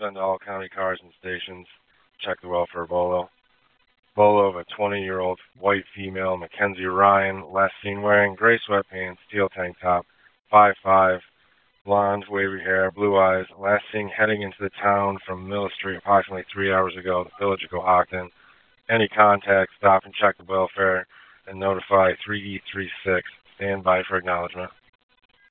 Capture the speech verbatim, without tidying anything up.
send to all county cars and stations. Check the welfare Bolo. Bolo of a twenty-year-old white female, Mackenzie Ryan, last seen wearing gray sweatpants, steel tank top, five five, blonde, wavy hair, blue eyes, last seen heading into the town from Mill Street approximately three hours ago, the village of Cohocton. Any contact, stop and check the welfare and notify three E three six. Stand by for acknowledgement.